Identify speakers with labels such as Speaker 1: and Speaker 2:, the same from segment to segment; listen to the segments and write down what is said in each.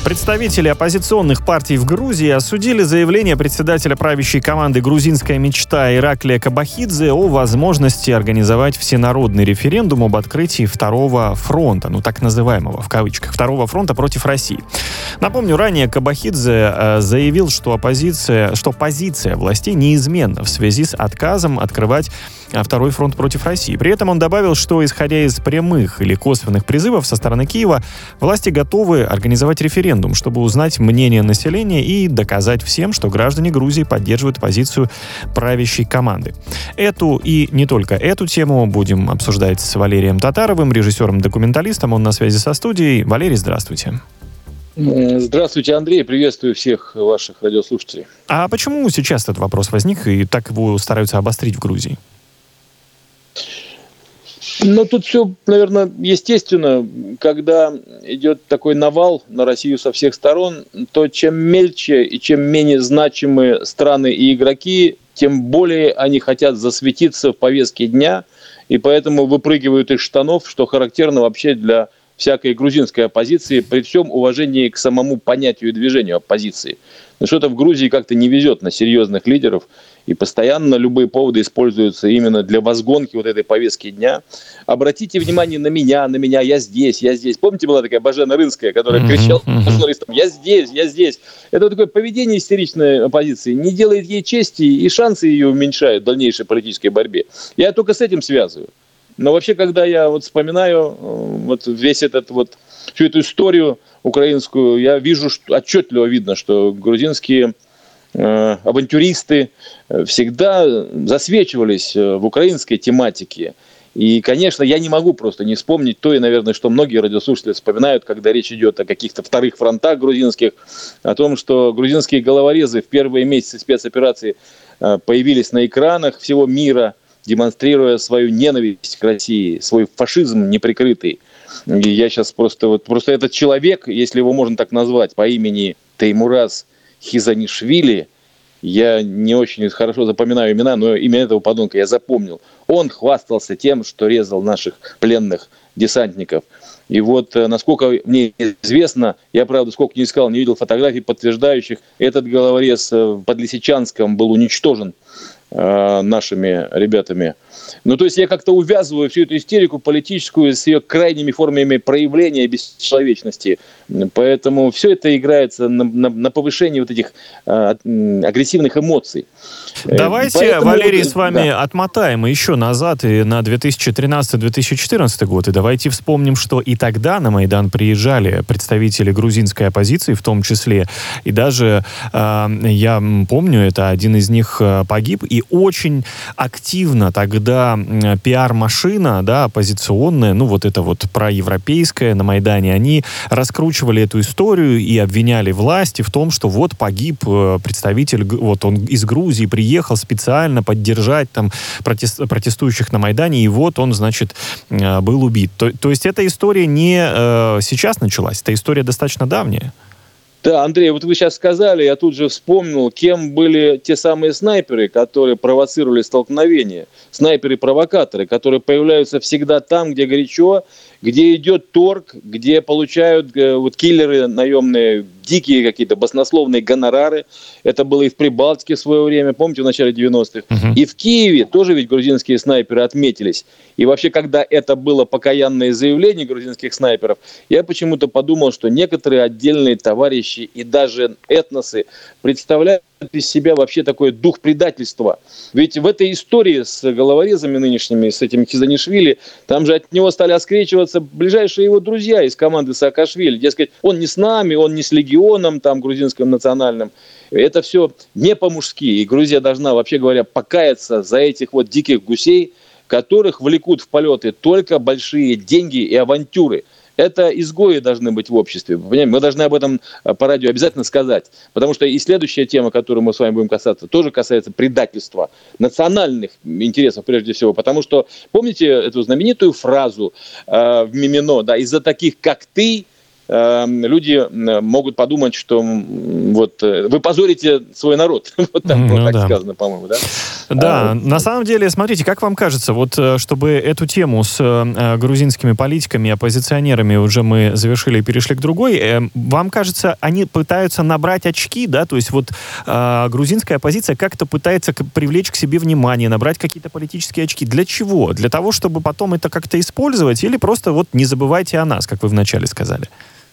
Speaker 1: Представители оппозиционных партий в Грузии осудили заявление председателя правящей команды «Грузинская мечта» Ираклия Кобахидзе о возможности организовать всенародный референдум об открытии второго фронта, так называемого в кавычках, второго фронта против России. Напомню, ранее Кобахидзе заявил, что позиция властей неизменна в связи с отказом открывать второй фронт против России. При этом он добавил, что, исходя из прямых или косвенных призывов со стороны Киева, власти готовы организовать референдум, чтобы узнать мнение населения и доказать всем, что граждане Грузии поддерживают позицию правящей команды. Эту и не только эту тему будем обсуждать с Валерием Татаровым, режиссером-документалистом. Он на связи со студией. Валерий, здравствуйте.
Speaker 2: Здравствуйте, Андрей. Приветствую всех ваших радиослушателей.
Speaker 1: А почему сейчас этот вопрос возник и так его стараются обострить в Грузии?
Speaker 2: Тут все, наверное, естественно. Когда идет такой навал на Россию со всех сторон, то чем мельче и чем менее значимые страны и игроки, тем более они хотят засветиться в повестке дня, и поэтому выпрыгивают из штанов, что характерно вообще для всякой грузинской оппозиции, при всем уважении к самому понятию и движению оппозиции. Но что-то в Грузии как-то не везет на серьезных лидеров, и постоянно любые поводы используются именно для возгонки вот этой повестки дня. Обратите внимание на меня, я здесь. Помните, была такая Божена Рынская, которая кричала журналистам: я здесь. Это вот такое поведение истеричной оппозиции не делает ей чести, и шансы ее уменьшают в дальнейшей политической борьбе. Я только с этим связываю. Но вообще, когда я вспоминаю всю эту историю украинскую, я вижу, отчетливо видно, что грузинские авантюристы всегда засвечивались в украинской тематике. И, конечно, я не могу просто не вспомнить то, и, наверное, что многие радиослушатели вспоминают, когда речь идет о каких-то вторых фронтах грузинских, о том, что грузинские головорезы в первые месяцы спецоперации появились на экранах всего мира, демонстрируя свою ненависть к России, свой фашизм неприкрытый. И я сейчас просто этот человек, если его можно так назвать, по имени Теймураз Хизанишвили, я не очень хорошо запоминаю имена, но имя этого подонка я запомнил. Он хвастался тем, что резал наших пленных десантников. И насколько мне известно, я, правда, сколько не искал, не видел фотографий, подтверждающих, этот головорез под Лисичанском был уничтожен нашими ребятами. То есть я как-то увязываю всю эту истерику политическую с ее крайними формами проявления бесчеловечности. Поэтому все это играется на повышении этих агрессивных эмоций.
Speaker 1: Давайте, Валерий, с вами отмотаем еще назад и на 2013-2014 год. И давайте вспомним, что и тогда на Майдан приезжали представители грузинской оппозиции, в том числе. И даже, я помню, это один из них погиб. И очень активно тогда пиар-машина, оппозиционная, проевропейская на Майдане, они раскручивали эту историю и обвиняли власти в том, что погиб представитель, он из Грузии приехал специально поддержать протестующих на Майдане, и он, был убит. То есть эта история не сейчас началась, эта история достаточно давняя.
Speaker 2: Да, Андрей, вы сейчас сказали, я тут же вспомнил, кем были те самые снайперы, которые провоцировали столкновения. Снайперы-провокаторы, которые появляются всегда там, где горячо, где идет торг, где получают киллеры наемные дикие какие-то баснословные гонорары. Это было и в Прибалтике в свое время, помните, в начале 90-х. И в Киеве тоже ведь грузинские снайперы отметились. И вообще, когда это было покаянное заявление грузинских снайперов, я почему-то подумал, что некоторые отдельные товарищи и даже этносы представляют из себя вообще такой дух предательства. Ведь в этой истории с головорезами нынешними, с этим Хизанишвили, там же от него стали оскречиваться ближайшие его друзья из команды Саакашвили. Дескать, он не с нами, он не с легионом грузинским национальным. Это все не по-мужски. И Грузия должна, вообще говоря, покаяться за этих диких гусей, которых влекут в полеты только большие деньги и авантюры. Это изгои должны быть в обществе. Мы должны об этом по радио обязательно сказать. Потому что и следующая тема, которую мы с вами будем касаться, тоже касается предательства национальных интересов прежде всего. Потому что, помните эту знаменитую фразу в Мимино, из-за таких, как ты, люди могут подумать, что вы позорите свой народ. Так сказано, по-моему, да?
Speaker 1: Да, на самом деле, смотрите, как вам кажется, вот чтобы эту тему с грузинскими политиками и оппозиционерами уже мы завершили и перешли к другой, вам кажется, они пытаются набрать очки, да, то есть вот грузинская оппозиция как-то пытается привлечь к себе внимание, набрать какие-то политические очки. Для чего? Для того, чтобы потом это как-то использовать, или просто вот не забывайте о нас, как вы вначале сказали?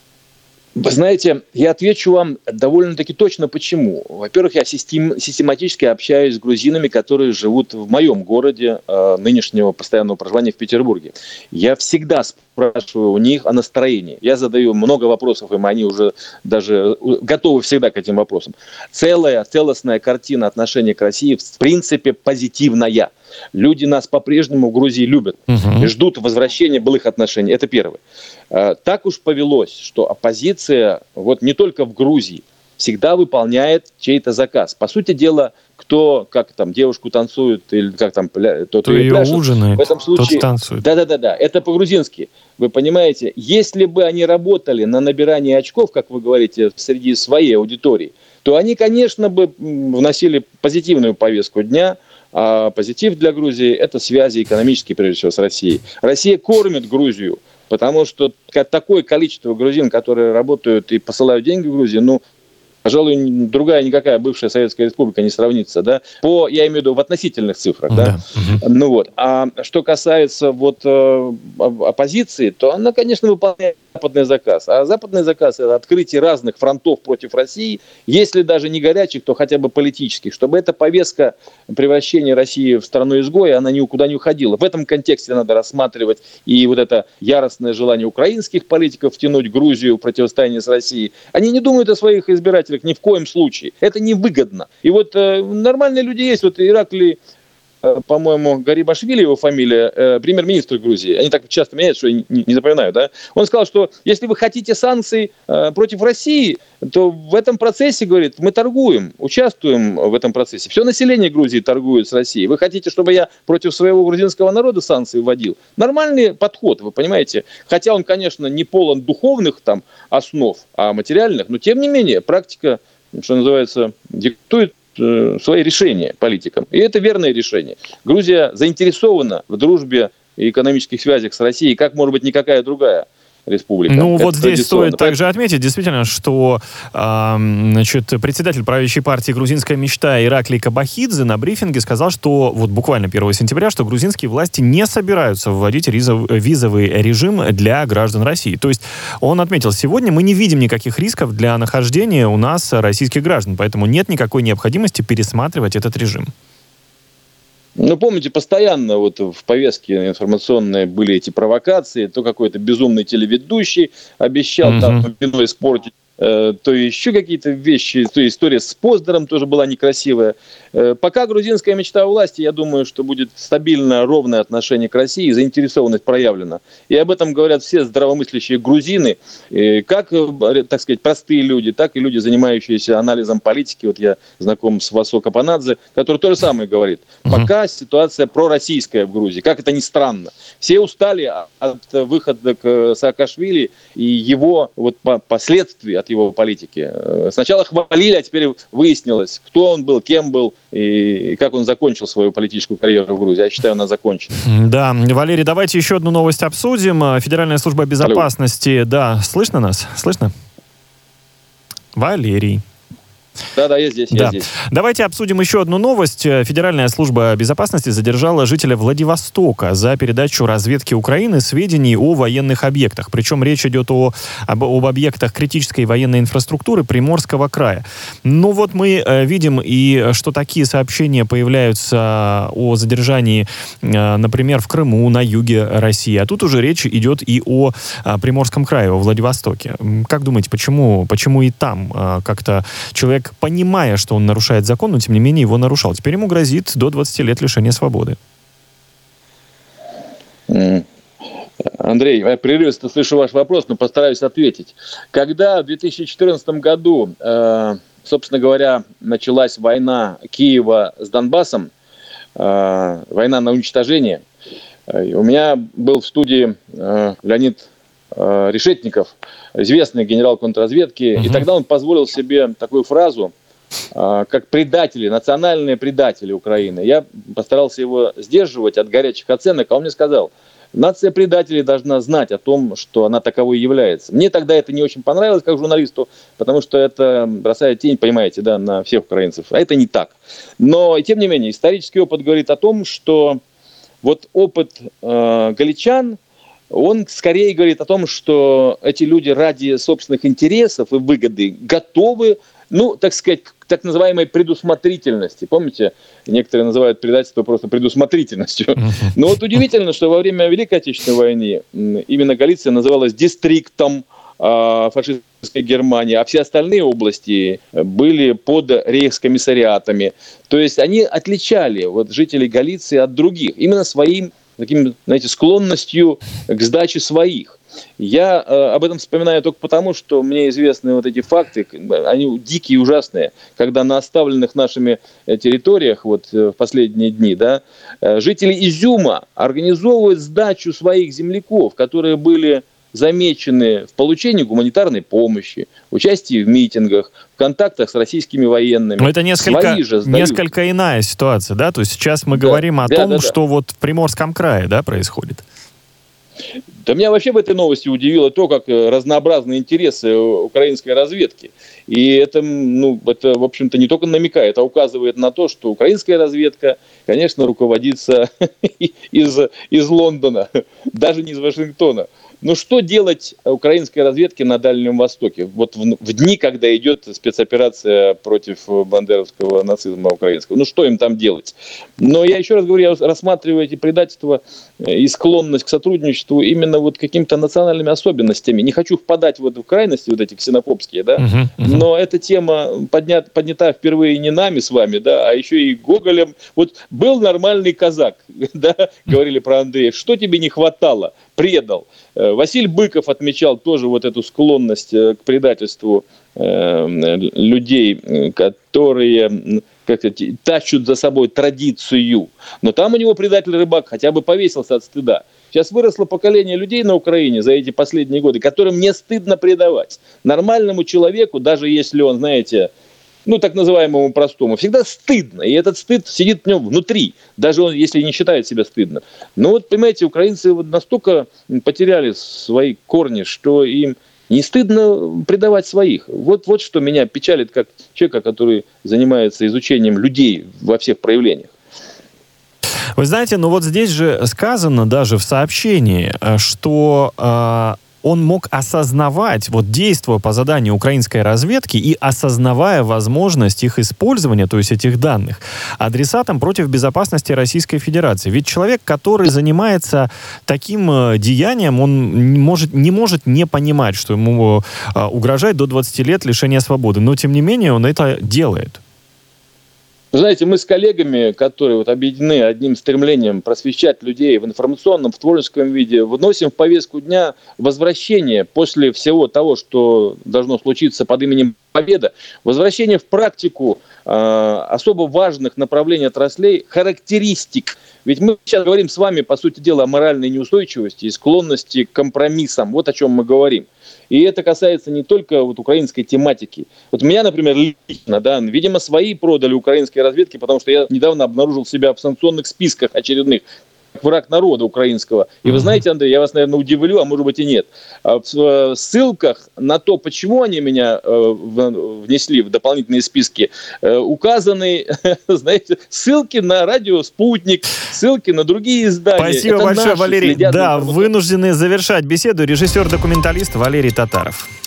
Speaker 2: Вы знаете, я отвечу вам довольно-таки точно почему. Во-первых, я систематически общаюсь с грузинами, которые живут в моем городе нынешнего постоянного проживания в Петербурге. Я всегда спрашиваю у них о настроении. Я задаю много вопросов, им они уже даже готовы всегда к этим вопросам. Целостная картина отношения к России в принципе позитивная. Люди нас по-прежнему в Грузии любят, ждут возвращения былых отношений. Это первое. Так уж повелось, что оппозиция вот не только в Грузии всегда выполняет чей-то заказ. По сути дела, кто как там девушку танцует или как там тот ее пляшет,
Speaker 1: ужинает,
Speaker 2: в этом случае,
Speaker 1: тот танцует.
Speaker 2: Да, это по-грузински. Вы понимаете, если бы они работали на набирание очков, как вы говорите, среди своей аудитории, то они, конечно, бы вносили позитивную повестку дня. А позитив для Грузии – это связи экономические, прежде всего, с Россией. Россия кормит Грузию, потому что такое количество грузин, которые работают и посылают деньги в Грузию, пожалуй, другая никакая бывшая Советская Республика не сравнится, да, я имею в виду в относительных цифрах, да. А что касается оппозиции, то она, конечно, выполняет западный заказ. А западный заказ – это открытие разных фронтов против России, если даже не горячих, то хотя бы политических, чтобы эта повестка превращения России в страну-изгоя, она никуда не уходила. В этом контексте надо рассматривать и вот это яростное желание украинских политиков втянуть Грузию в противостояние с Россией. Они не думают о своих избирателях ни в коем случае. Это невыгодно. И вот нормальные люди есть. Вот Ираклий, по-моему, Гарибашвили его фамилия, премьер-министр Грузии. Они так часто меняют, что я не запоминаю, да? Он сказал, что если вы хотите санкций против России, то в этом процессе, говорит, мы торгуем, участвуем в этом процессе. Все население Грузии торгует с Россией. Вы хотите, чтобы я против своего грузинского народа санкции вводил? Нормальный подход, вы понимаете? Хотя он, конечно, не полон духовных там основ, а материальных, но тем не менее практика, что называется, диктует свои решения политикам. И это верное решение. Грузия заинтересована в дружбе и экономических связях с Россией, как, может быть, никакая другая республика.
Speaker 1: Вот здесь стоит также отметить, действительно, что председатель правящей партии «Грузинская мечта» Ираклий Кабахидзе на брифинге сказал, что вот буквально 1 сентября, что грузинские власти не собираются вводить визовый режим для граждан России. То есть он отметил, сегодня мы не видим никаких рисков для нахождения у нас российских граждан, поэтому нет никакой необходимости пересматривать этот режим.
Speaker 2: Помните, постоянно вот в повестке информационной были эти провокации, то какой-то безумный телеведущий обещал там вино испортить, то еще какие-то вещи, то история с Поздером тоже была некрасивая. Пока грузинская мечта у власти, я думаю, что будет стабильно ровное отношение к России, заинтересованность проявлена. И об этом говорят все здравомыслящие грузины, как, так сказать, простые люди, так и люди, занимающиеся анализом политики. Вот я знаком с Васо Капанадзе, который то же самое говорит. Пока ситуация пророссийская в Грузии, как это ни странно. Все устали от выхода к Саакашвили и его последствий от его политики. Сначала хвалили, а теперь выяснилось, кто он был, кем был и как он закончил свою политическую карьеру в Грузии. Я считаю, она закончена. Да,
Speaker 1: Валерий, давайте еще одну новость обсудим. Федеральная служба безопасности. Алло. Да, слышно нас? Слышно? Валерий.
Speaker 2: Да, я здесь.
Speaker 1: Давайте обсудим еще одну новость. Федеральная служба безопасности задержала жителя Владивостока за передачу разведке Украины сведений о военных объектах. Причем речь идет об объектах критической военной инфраструктуры Приморского края. Вот мы видим, и что такие сообщения появляются о задержании, например, в Крыму, на юге России. А тут уже речь идет и о Приморском крае, о Владивостоке. Как думаете, почему и там как-то человек, понимая, что он нарушает закон, но тем не менее его нарушал? Теперь ему грозит до 20 лет лишения свободы.
Speaker 2: Андрей, я прерывисто слышу ваш вопрос, но постараюсь ответить. Когда в 2014 году, собственно говоря, началась война Киева с Донбассом, война на уничтожение, у меня был в студии Леонид Решетников, известный генерал контрразведки, и тогда он позволил себе такую фразу, как предатели, национальные предатели Украины. Я постарался его сдерживать от горячих оценок, а он мне сказал: нация предателей должна знать о том, что она таковой является. Мне тогда это не очень понравилось как журналисту, потому что это бросает тень, понимаете, да, на всех украинцев. А это не так. Но, тем не менее, исторический опыт говорит о том, что вот опыт галичан, он скорее говорит о том, что эти люди ради собственных интересов и выгоды готовы, так сказать, к так называемой предусмотрительности. Помните, некоторые называют предательство просто предусмотрительностью. Но вот удивительно, что во время Великой Отечественной войны именно Галиция называлась дистриктом фашистской Германии, а все остальные области были под рейхскомиссариатами. То есть они отличали жителей Галиции от других именно своим таким, знаете, склонностью к сдаче своих. Я об этом вспоминаю только потому, что мне известны вот эти факты, они дикие и ужасные, когда на оставленных нашими территориях в последние дни, да, жители Изюма организовывают сдачу своих земляков, которые были замечены в получении гуманитарной помощи, участии в митингах, в контактах с российскими военными.
Speaker 1: Но это несколько иная ситуация, да? То есть сейчас мы говорим о том, что в Приморском крае, да, происходит.
Speaker 2: Да меня вообще в этой новости удивило то, как разнообразны интересы украинской разведки. И это, в общем-то, не только намекает, а указывает на то, что украинская разведка, конечно, руководится из Лондона, даже не из Вашингтона. Но что делать украинской разведке на Дальнем Востоке? В дни, когда идет спецоперация против бандеровского нацизма украинского. Что им там делать? Но я еще раз говорю, я рассматриваю эти предательства и склонность к сотрудничеству именно какими-то национальными особенностями. Не хочу впадать в крайности, эти ксенофобские, да? Но эта тема поднята впервые не нами с вами, да, а еще и Гоголем. Был нормальный казак, да, говорили про Андрея. Что тебе не хватало? Предал. Василий Быков отмечал тоже эту склонность к предательству людей, которые тащут за собой традицию. Но там у него предатель-рыбак хотя бы повесился от стыда. Сейчас выросло поколение людей на Украине за эти последние годы, которым не стыдно предавать. Нормальному человеку, даже если он, знаете, так называемому простому, всегда стыдно. И этот стыд сидит в нем внутри, даже если не считает себя стыдным. Но понимаете, украинцы настолько потеряли свои корни, что им не стыдно предавать своих. Вот что меня печалит как человека, который занимается изучением людей во всех проявлениях.
Speaker 1: Вы знаете, здесь же сказано даже в сообщении, что он мог осознавать, действуя по заданию украинской разведки и осознавая возможность их использования, то есть этих данных, адресатом против безопасности Российской Федерации. Ведь человек, который занимается таким деянием, он не может не понимать, что ему угрожает до 20 лет лишения свободы. Но, тем не менее, он это делает.
Speaker 2: Знаете, мы с коллегами, которые объединены одним стремлением просвещать людей в информационном, в творческом виде, вносим в повестку дня возвращение после всего того, что должно случиться под именем Победа, возвращение в практику особо важных направлений отраслей, характеристик. Ведь мы сейчас говорим с вами, по сути дела, о моральной неустойчивости и склонности к компромиссам. Вот о чем мы говорим. И это касается не только украинской тематики. Меня, например, лично, да, видимо, свои продали украинской разведке, потому что я недавно обнаружил себя в санкционных списках очередных, враг народа украинского. И вы знаете, Андрей, я вас, наверное, удивлю, а может быть и нет. В ссылках на то, почему они меня внесли в дополнительные списки, указаны, знаете, ссылки на радио «Спутник», ссылки на другие издания.
Speaker 1: Спасибо большое, Валерий. Да, вынуждены завершать беседу. Режиссер-документалист Валерий Татаров.